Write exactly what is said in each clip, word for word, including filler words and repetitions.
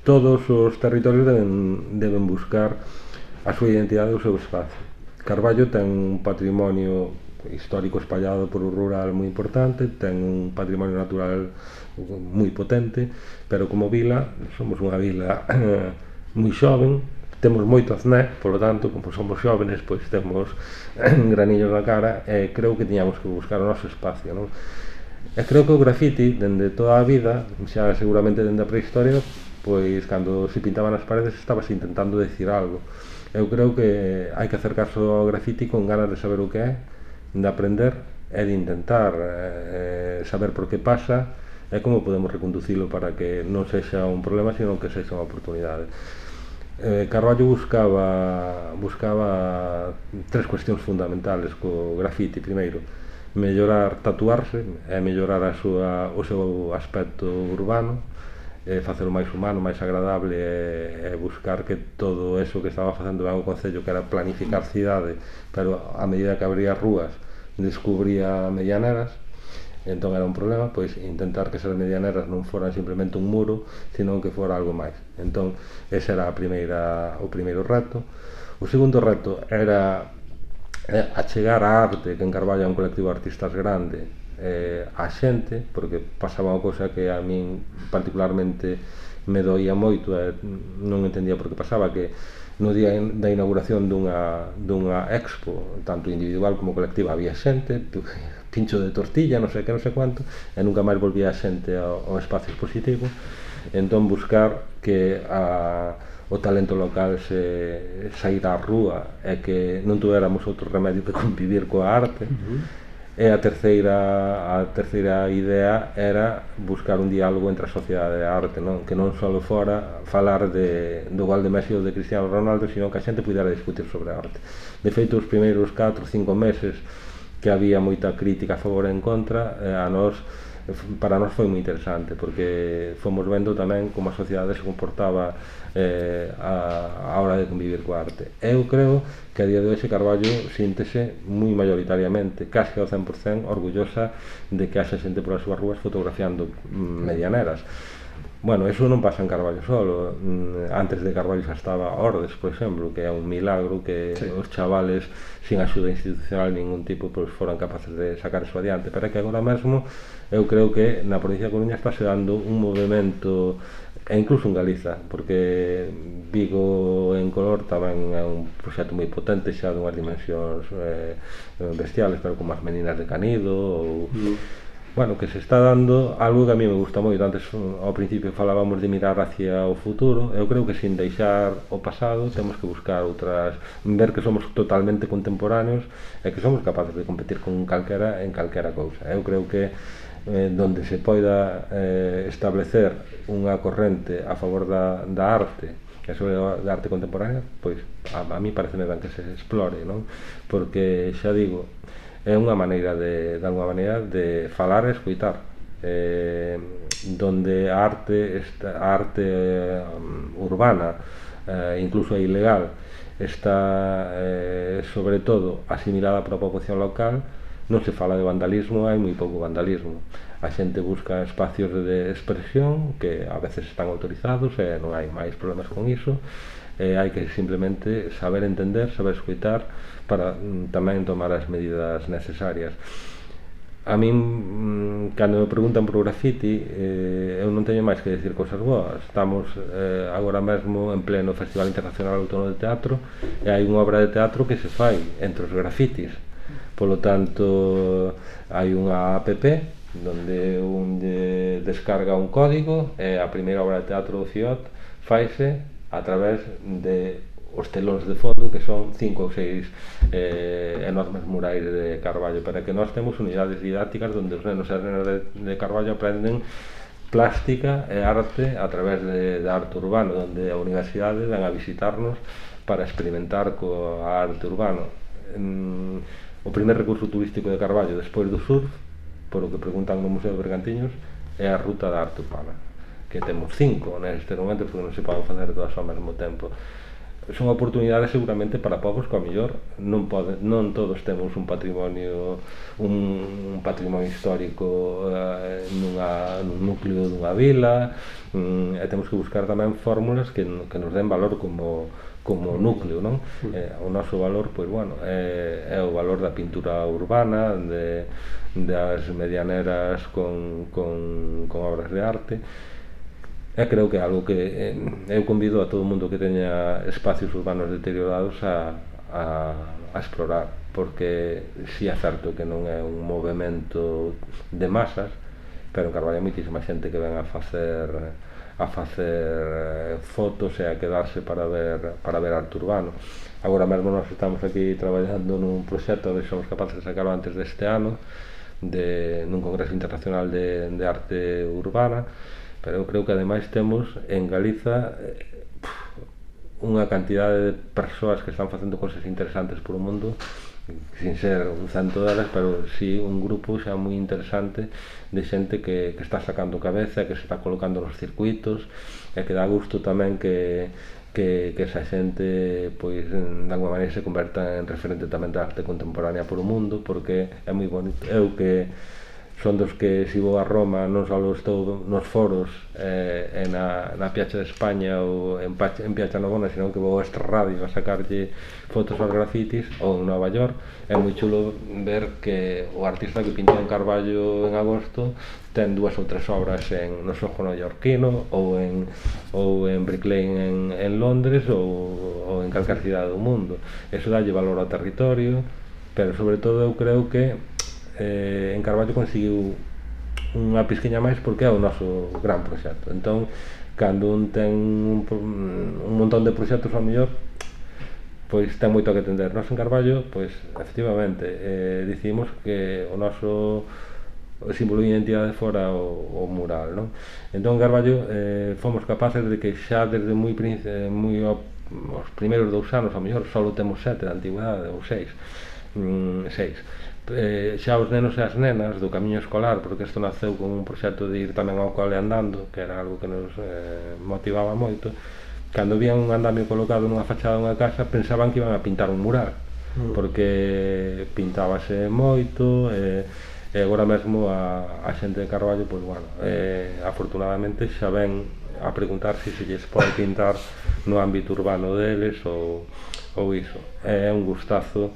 todos os territorios deben, deben buscar a súa identidade e o seu espacio. Carballo ten un patrimonio histórico espallado por o rural moi importante, ten un patrimonio natural moi potente, pero como vila, somos unha vila moi xoven, temos moito acné, polo tanto, como somos xóvenes, pois temos granillos na cara, e creo que tiñamos que buscar o noso espacio, non? E creo que o grafiti, dende toda a vida, xa seguramente dende a prehistoria, pois cando se pintaban as paredes estabas intentando decir algo. Eu creo que hai que acercarse ao grafiti con ganas de saber o que é, de aprender e de intentar eh, saber por que pasa e como podemos reconducilo para que non sexa un problema, sino que sexa unha oportunidade. Eh, Carballo buscaba, buscaba tres cuestións fundamentales co grafiti. Primeiro, mellorar, tatuarse e mellorar a súa, o seu aspecto urbano, e facelo máis humano, máis agradable, e, e buscar que todo eso que estaba facendo ben o Concello, que era planificar cidade, pero a medida que abría rúas descubría medianeras, entón era un problema, pois intentar que esas medianeras non foran simplemente un muro, sino que fora algo máis. Entón ese era a primeira, o primeiro reto. O segundo reto era achegar a arte, que en Carballo é un colectivo de artistas grande, eh, a xente, porque pasaba unha cousa que a min particularmente me doía moito e non entendía por que pasaba, que no día da inauguración dunha, dunha expo, tanto individual como colectiva, había xente, pincho de tortilla, non sei que, non sei quanto, e nunca máis volvía a xente ao, ao espacio expositivo. Entón buscar que a, o talento local se saíra á rúa e que non tuéramos outro remedio que convivir coa arte. Uh-huh. E a terceira, a terceira idea era buscar un diálogo entre a sociedade e a arte, non? Que non só fora falar de, do gol de Messi ou de Cristiano Ronaldo, sino que a xente pudera discutir sobre a arte. De feito, os primeiros catro ou cinco meses que había moita crítica a favor e en contra, a nós, para nós foi moi interesante, porque fomos vendo tamén como a sociedade se comportaba eh, a, a hora de convivir coa arte. Eu creo que a día de hoxe Carballo síntese moi mayoritariamente, casi ao cen por cen, orgullosa de que haxa xente polas súas rúas fotografiando medianeras. Bueno, eso non pasa en Carballo solo. Antes de Carballo xa estaba Ordes, por exemplo, que é un milagro que sí. Os chavales, sin axuda institucional de ningún tipo, pois foran capaces de sacar eso adiante. Pero é que agora mesmo eu creo que na provincia de Coruña está se dando un movimento, e incluso en Galiza, porque Vigo en Color tamén é un proxecto moi potente, xa dunhas dimensións eh, bestiales, pero como as meninas de Canido ou... Mm. Bueno, que se está dando algo que a mí me gusta moito. Antes, ao principio, falábamos de mirar hacia o futuro. Eu creo que sin deixar o pasado temos que buscar outras, ver que somos totalmente contemporáneos e que somos capaces de competir con calquera en calquera cousa. Eu creo que eh, donde se poida eh, establecer unha corrente a favor da, da arte e sobre a arte contemporánea, pois a, a mí pareceme ben que se explore, non? Porque, xa digo, é unha maneira de, de alguma maneira, de falar e escoitar, eh, donde a arte, esta, a arte um, urbana, eh, incluso a ilegal, está eh, sobre todo asimilada pola poboación local. Non se fala de vandalismo, hai moi pouco vandalismo. A xente busca espacios de expresión que a veces están autorizados e non hai máis problemas con iso. Eh, hai que simplemente saber entender, saber escoitar para mm, tamén tomar as medidas necesarias. A min, mm, cando me preguntan por o grafiti, eh, eu non teño máis que decir cousas boas. Estamos eh, agora mesmo en pleno Festival Internacional Autónomo de Teatro e hai unha obra de teatro que se fai entre os grafitis. Polo tanto, hai unha app donde un de descarga un código e a primeira obra de teatro do C I O T faise a través de os telóns de fondo, que son cinco ou seis eh, enormes murais de Carballo, para que nós temos unidades didácticas onde os nenos e as nenas de, de Carballo aprenden plástica e arte a través de, de arte urbano, onde a universidade ven a visitarnos para experimentar coa arte urbano. En, o primer recurso turístico de Carballo despois do surf, por o que preguntan no Museo de Bergantiños, é a ruta da arte urbana, que temos cinco neste momento porque non se poden facer todas ao mesmo tempo. son oportunidades seguramente para povos que ao mellor non pode, non todos temos un patrimonio un, un patrimonio histórico eh, nunha, nun núcleo dunha vila, mm, e temos que buscar tamén fórmulas que, que nos den valor como como núcleo, non? Eh, o noso valor, pois, bueno, é, é o valor da pintura urbana, de, das medianeras con, con, con obras de arte. E creo que é algo que eh, eu convido a todo o mundo que teña espacios urbanos deteriorados a, a, a explorar, porque si é certo que non é un movimento de masas, pero en Carballo hai moitísima xente que ven a facer a facer fotos e a quedarse para ver para ver arte urbano. Agora mesmo nós estamos aquí traballando nun proxecto onde somos capaces de sacarlo antes deste ano, de, nun congreso internacional de, de arte urbana, pero eu creo que ademais temos en Galiza unha cantidade de persoas que están facendo cosas interesantes por o mundo, sin ser un cento delas, pero si un grupo xa moi interesante de xente que, que está sacando cabeza, que se está colocando nos circuitos, e que dá gusto tamén que que, que esa xente pois de alguma maneira se converta en referente tamén da arte contemporánea por o mundo, porque é moi bonito. Eu que son dos que si vou a Roma non só estou nos foros eh, na, na Piazza de España ou en, en Piazza Navona, senón que vou a Extra Radio a sacarlle fotos aos grafitis, ou en Nova York. É moi chulo ver que o artista que pintou en Carballo en agosto ten dúas ou tres obras en, no Soho neoyorquino, ou en, ou en Brick Lane en, en Londres, ou, ou en calquer cidade do mundo. Eso dalle valor ao territorio, pero sobre todo eu creo que Eh, en Carballo conseguiu unha pisquiña máis porque é o noso gran proxecto. Entón, cando un ten un, un montón de proxectos ao mellor, pois ten moito que atender. Nós en Carballo, pois, efectivamente, eh, dicimos que o noso o símbolo de identidade fora o, o mural, non? Entón, en Carballo eh, fomos capaces de que xa desde moi, moi os primeiros dous anos, ao mellor, só temos sete de antigüedade, ou seis, mm, seis. Eh, xa os nenos e as nenas do camiño escolar, porque isto naceu con un proxecto de ir tamén ao cole andando, que era algo que nos eh, motivaba moito. Cando vían un andamio colocado nunha fachada dunha casa, pensaban que iban a pintar un mural, mm. porque pintábase moito, e, e agora mesmo a, a xente de Carballo, pois, bueno, eh, afortunadamente xa ven a preguntar se se lles pode pintar no ámbito urbano deles ou, ou iso. É un gustazo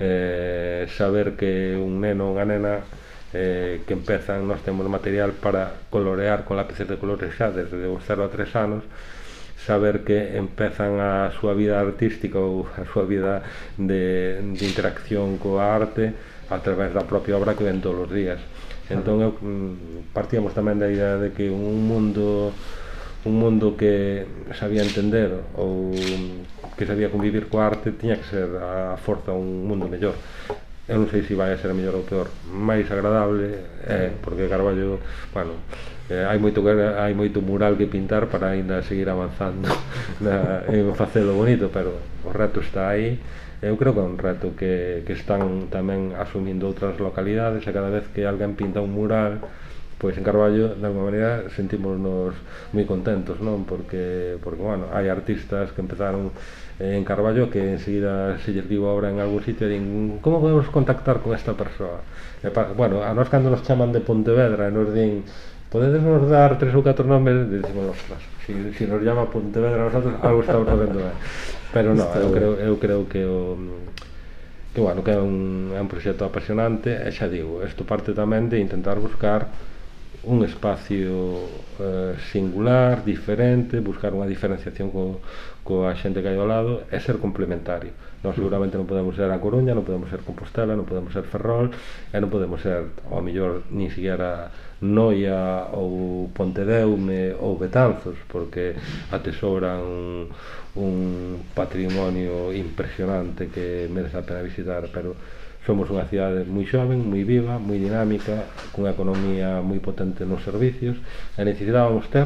Eh, saber que un neno ou unha nena eh, que empezan, nós temos material para colorear con lápices de colores xa desde os cero a tres anos, saber que empezan a súa vida artística ou a súa vida de, de interacción coa arte a través da propia obra que ven todos os días. Entón eu, partíamos tamén da idea de que un mundo un mundo que sabía entender ou que sabía convivir coa arte tiña que ser a forza un mundo mellor. Eu non sei se vai a ser mellor ou peor, máis agradable, eh, porque Carballo, bueno, eh, hai moito hai moito mural que pintar para ainda seguir avanzando na, en facelo bonito, pero o reto está aí. Eu creo que é un reto que, que están tamén asumindo outras localidades, e cada vez que alguén pinta un mural, pois en Carballo, de alguma maneira, sentímonos moi contentos, non? Porque, porque, bueno, hai artistas que empezaron en Carballo que enseguida se lles digo obra en algún sitio e din, como podemos contactar con esta persoa? E, pa, bueno, a nós cando nos chaman de Pontevedra e nos din, podedes nos dar tres ou catro nomes, e dicimos, ostras, si, si nos llama Pontevedra a nosotros, algo estamos facendo ben. Pero non, eu creo, eu creo que o que, bueno, que é un, é un proxecto apasionante, e xa digo, isto parte tamén de intentar buscar un espacio eh, singular, diferente, buscar unha diferenciación co, coa xente que hai ao lado e ser complementario. Nós seguramente non podemos ser a Coruña, non podemos ser Compostela, non podemos ser Ferrol, e non podemos ser, ao mellor, nin siquiera Noia ou Pontedeume ou Betanzos, porque atesoran un, un patrimonio impresionante que merece a pena visitar, pero somos unha cidade moi xoven, moi viva, moi dinámica, cunha economía moi potente nos servicios, e necesitábamos ter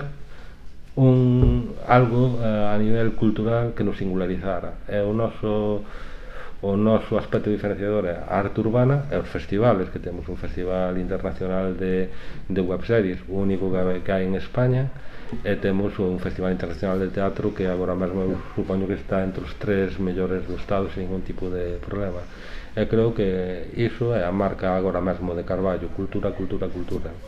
un algo uh, a nivel cultural que nos singularizara. E o noso o noso aspecto diferenciador é a arte urbana e os festivales, que temos un festival internacional de, de webseries, o único que hai en España, e temos un festival internacional de teatro que agora mesmo eu supoño que está entre os tres mellores do estado sin ningún tipo de problema. E creo que iso é a marca agora mesmo de Carballo: cultura, cultura, cultura.